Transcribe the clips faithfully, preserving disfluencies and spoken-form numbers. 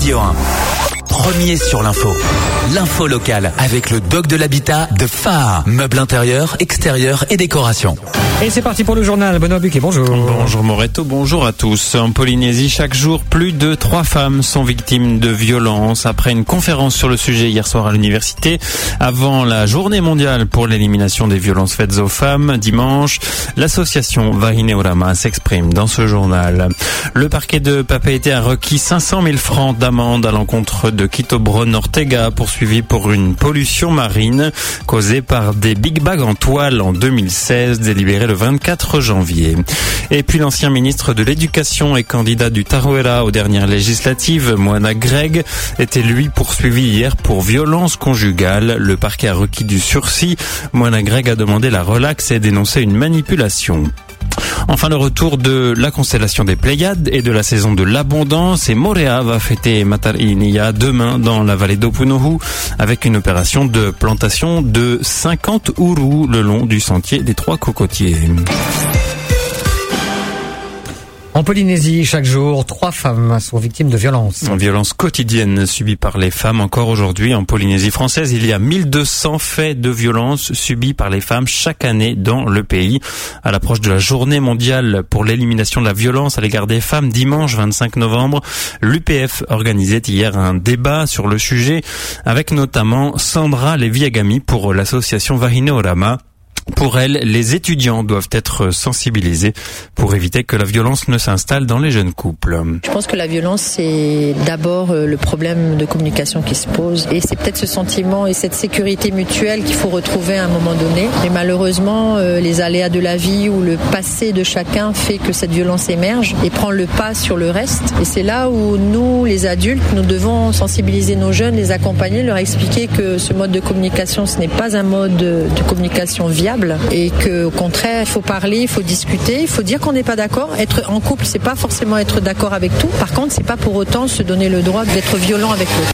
Radio un. Premier sur l'info. L'info locale avec le doc de l'habitat de F A A. Meubles intérieurs, extérieurs et décoration. Et c'est parti pour le journal. Benoît Buquet, bonjour. Bonjour Moreto, bonjour à tous. En Polynésie, chaque jour, plus de trois femmes sont victimes de violences. Après une conférence sur le sujet hier soir à l'université, avant la journée mondiale pour l'élimination des violences faites aux femmes, dimanche, l'association Vahineorama s'exprime dans ce journal. Le parquet de Papeete a requis cinq cent mille francs d'amende à l'encontre de Kitobron Ortega, poursuivi pour une pollution marine causée par des big bags en toile en deux mille seize, délibéré le vingt-quatre janvier. Et puis l'ancien ministre de l'Éducation et candidat du Tarouera aux dernières législatives, Moana Greg, était lui poursuivi hier pour violence conjugale. Le parquet a requis du sursis. Moana Greg a demandé la relaxe et dénoncé une manipulation. Enfin, le retour de la constellation des Pléiades et de la saison de l'abondance, et Morea va fêter Matarinia demain dans la vallée d'Opunohu avec une opération de plantation de cinquante ourous le long du sentier des Trois Cocotiers. En Polynésie, chaque jour, trois femmes sont victimes de violences. Violences quotidiennes subies par les femmes. Encore aujourd'hui, en Polynésie française, il y a mille deux cents faits de violences subis par les femmes chaque année dans le pays. À l'approche de la journée mondiale pour l'élimination de la violence à l'égard des femmes, dimanche vingt-cinq novembre, l'U P F organisait hier un débat sur le sujet avec notamment Sandra Leviagami pour l'association Vahineorama. Pour elle, les étudiants doivent être sensibilisés pour éviter que la violence ne s'installe dans les jeunes couples. Je pense que la violence, c'est d'abord le problème de communication qui se pose. Et c'est peut-être ce sentiment et cette sécurité mutuelle qu'il faut retrouver à un moment donné. Mais malheureusement, les aléas de la vie ou le passé de chacun fait que cette violence émerge et prend le pas sur le reste. Et c'est là où nous, les adultes, nous devons sensibiliser nos jeunes, les accompagner, leur expliquer que ce mode de communication, ce n'est pas un mode de communication viable. Et qu'au contraire, il faut parler, il faut discuter, il faut dire qu'on n'est pas d'accord. Être en couple, c'est pas forcément être d'accord avec tout. Par contre, c'est pas pour autant se donner le droit d'être violent avec l'autre.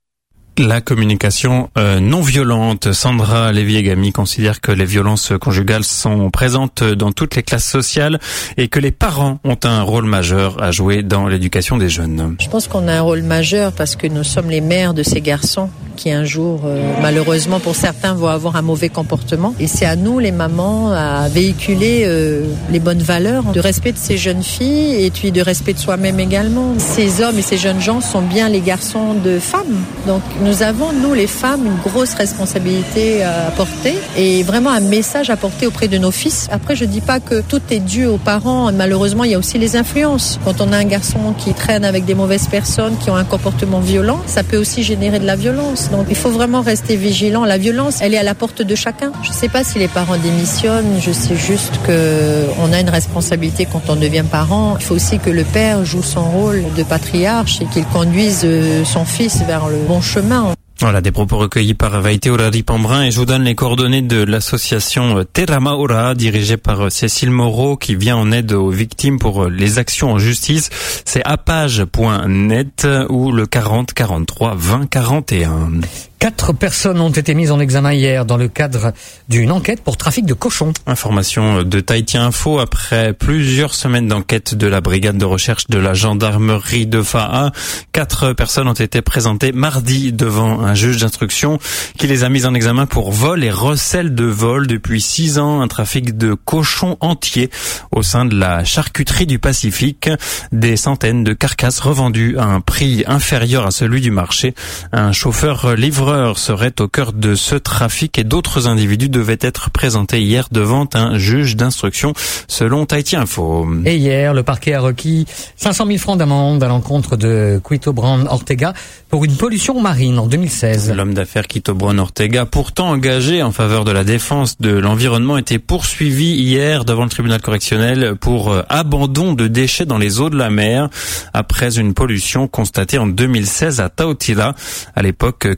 La communication euh, non violente. Sandra Leviagami considère que les violences conjugales sont présentes dans toutes les classes sociales et que les parents ont un rôle majeur à jouer dans l'éducation des jeunes. Je pense qu'on a un rôle majeur parce que nous sommes les mères de ces garçons qui un jour, euh, malheureusement pour certains, vont avoir un mauvais comportement. Et c'est à nous, les mamans, à véhiculer euh, les bonnes valeurs de respect de ces jeunes filles et puis de respect de soi-même également. Ces hommes et ces jeunes gens sont bien les garçons de femmes. Donc nous avons, nous les femmes, une grosse responsabilité à porter et vraiment un message à porter auprès de nos fils. Après, je dis pas que tout est dû aux parents. Malheureusement, il y a aussi les influences. Quand on a un garçon qui traîne avec des mauvaises personnes, qui ont un comportement violent, ça peut aussi générer de la violence. Donc il faut vraiment rester vigilant. La violence, elle est à la porte de chacun. Je ne sais pas si les parents démissionnent, je sais juste qu'on a une responsabilité quand on devient parent. Il faut aussi que le père joue son rôle de patriarche et qu'il conduise son fils vers le bon chemin. Voilà, des propos recueillis par Vaiteora Ripambrin, et je vous donne les coordonnées de l'association Teramaora, dirigée par Cécile Moreau, qui vient en aide aux victimes pour les actions en justice. C'est apage point net ou le quarante quarante-trois vingt quarante et un. Quatre personnes ont été mises en examen hier dans le cadre d'une enquête pour trafic de cochons. Information de Tahiti Info. Après plusieurs semaines d'enquête de la brigade de recherche de la gendarmerie de F A A, quatre personnes ont été présentées mardi devant un juge d'instruction qui les a mises en examen pour vol et recel de vol. Depuis six ans, un trafic de cochons entiers au sein de la charcuterie du Pacifique. Des centaines de carcasses revendues à un prix inférieur à celui du marché. Un chauffeur livreur serait au cœur de ce trafic et d'autres individus devaient être présentés hier devant un juge d'instruction selon Tahiti Info. Et hier, le parquet a requis cinq cent mille francs d'amende à l'encontre de Kitobron Ortega pour une pollution marine en deux mille seize. L'homme d'affaires Kitobron Ortega, pourtant engagé en faveur de la défense de l'environnement, était poursuivi hier devant le tribunal correctionnel pour abandon de déchets dans les eaux de la mer après une pollution constatée en deux mille seize à Taotila. À l'époque, Cubeo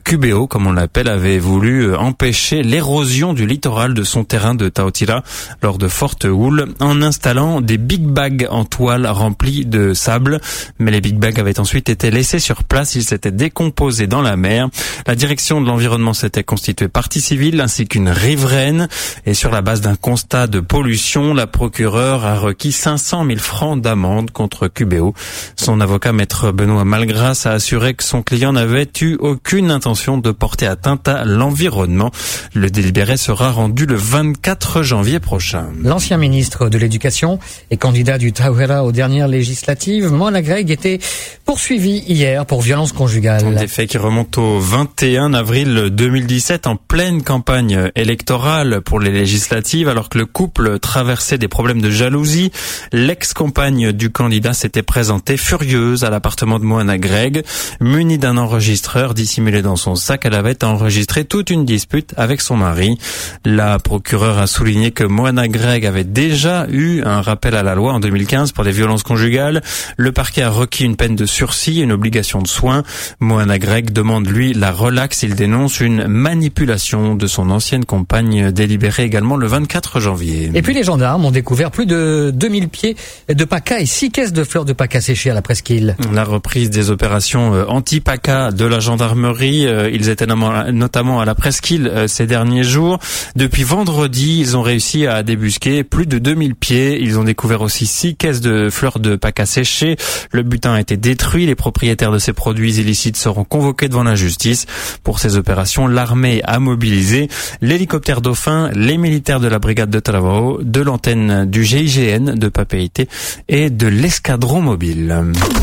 Kubeo, comme on l'appelle, avait voulu empêcher l'érosion du littoral de son terrain de Taotira lors de fortes houles en installant des big bags en toile remplis de sable. Mais les big bags avaient ensuite été laissés sur place, ils s'étaient décomposés dans la mer. La direction de l'environnement s'était constituée partie civile ainsi qu'une riveraine. Et sur la base d'un constat de pollution, la procureure a requis cinq cent mille francs d'amende contre Kubeo. Son avocat, maître Benoît Malgras, a assuré que son client n'avait eu aucune intention de porter atteinte à l'environnement. Le délibéré sera rendu le vingt-quatre janvier prochain. L'ancien ministre de l'Éducation et candidat du Tauhera aux dernières législatives, Moana Greg, était poursuivi hier pour violence conjugale. Des faits qui remontent au vingt et un avril deux mille dix-sept, en pleine campagne électorale pour les législatives, alors que le couple traversait des problèmes de jalousie. L'ex-compagne du candidat s'était présentée furieuse à l'appartement de Moana Greg. Munie d'un enregistreur dissimulé dans son sac, elle avait enregistré toute une dispute avec son mari. La procureure a souligné que Moana Greg avait déjà eu un rappel à la loi en deux mille quinze pour des violences conjugales. Le parquet a requis une peine de sursis et une obligation de soins. Moana Greg demande, lui, la relaxe. Il dénonce une manipulation de son ancienne compagne, délibérée également le vingt-quatre janvier. Et puis les gendarmes ont découvert plus de deux mille pieds de paca et six caisses de fleurs de paca séchées à la presqu'île. La reprise des opérations anti-paca de la gendarmerie, ils étaient notamment à la presqu'île ces derniers jours. Depuis vendredi, ils ont réussi à débusquer plus de deux mille pieds. Ils ont découvert aussi six caisses de fleurs de paca séchées. Le butin a été détruit. Les propriétaires de ces produits illicites seront convoqués devant la justice. Pour ces opérations, l'armée a mobilisé l'hélicoptère Dauphin, les militaires de la brigade de Talavao, de l'antenne du G I G N de Papeete et de l'escadron mobile.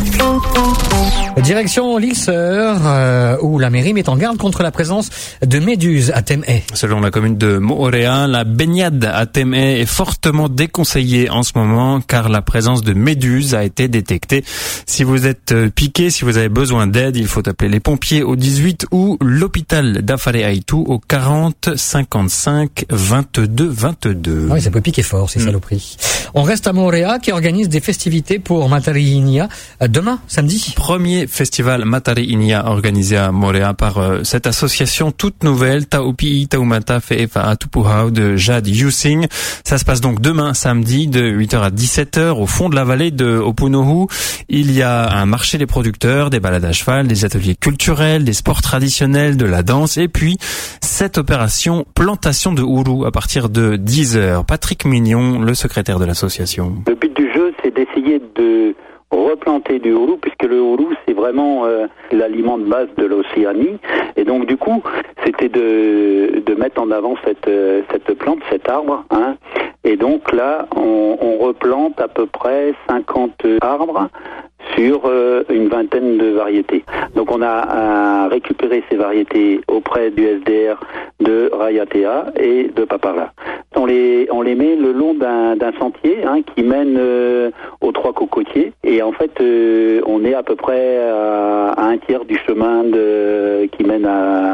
Direction l'Isseur, euh, où la mairie met en garde contre la présence de méduses à Tem'e. Selon la commune de Moorea, la baignade à Tem'e est fortement déconseillée en ce moment car la présence de méduses a été détectée. Si vous êtes piqué, si vous avez besoin d'aide, il faut appeler les pompiers au dix-huit ou l'hôpital d'Afare Aitu au quarante cinquante-cinq vingt-deux vingt-deux. Oui, ça peut piquer fort, ces mmh. saloperies. On reste à Moorea qui organise des festivités pour Matari Inia demain, samedi. Premier festival Matari Inia organisé à Moorea par euh, cette association toute nouvelle, Taupi Taumata Fe'efa Atupuhau de Jade Yusing. Ça se passe donc demain, samedi, de huit heures à dix-sept heures au fond de la vallée de Opunohu. Il y a un marché des producteurs, des balades à cheval, des ateliers culturels, des sports traditionnels, de la danse et puis cette opération plantation de Uru à partir de dix heures. Patrick Mignon, le secrétaire de l'association. Le but du jeu, c'est d'essayer de replanter du Uru, puisque le Uru, c'est vraiment euh, l'aliment de base de l'Océanie. Et donc, du coup, c'était de, de mettre en avant cette, euh, cette plante, cet arbre. Hein. Et donc, là, on, on replante à peu près cinquante arbres sur euh, une vingtaine de variétés. Donc on a à récupérer ces variétés auprès du S D R de Rayatea et de Papara. On les on les met le long d'un, d'un sentier hein, qui mène euh, aux Trois Cocotiers et en fait euh, on est à peu près à, à un tiers du chemin de, qui mène à,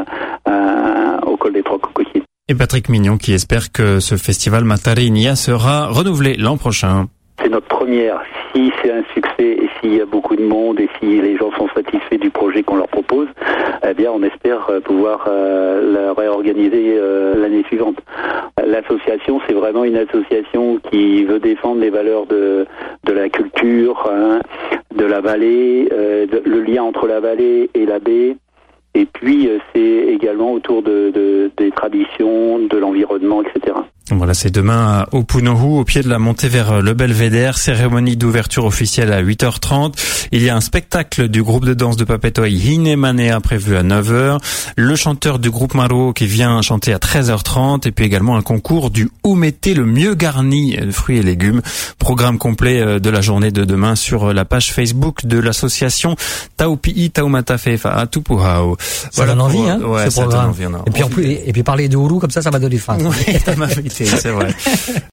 à, au col des Trois Cocotiers. Et Patrick Mignon qui espère que ce festival Matari Inia sera renouvelé l'an prochain. C'est notre première. Si c'est un succès et s'il y a beaucoup de monde et si les gens sont satisfaits du projet qu'on leur propose, eh bien on espère pouvoir euh, la réorganiser euh, l'année suivante. L'association, c'est vraiment une association qui veut défendre les valeurs de, de la culture, hein, de la vallée, euh, de, le lien entre la vallée et la baie. Et puis, c'est également autour de, de, des traditions, de l'environnement, et cetera. Voilà, c'est demain à Opunohu, au pied de la montée vers le Belvédère. Cérémonie d'ouverture officielle à huit heures trente. Il y a un spectacle du groupe de danse de Papetoi Hine Manea prévu à neuf heures. Le chanteur du groupe Maro qui vient chanter à treize heures trente. Et puis également un concours du Oumete le mieux garni de fruits et légumes. Programme complet de la journée de demain sur la page Facebook de l'association Taupi Taumata Fe'efa Atupuhau. Ça voilà, donne envie, hein, ouais, ce programme. Envie, et puis, en plus, et puis parler de Uru, comme ça, ça va donner faim. Oui, c'est vrai.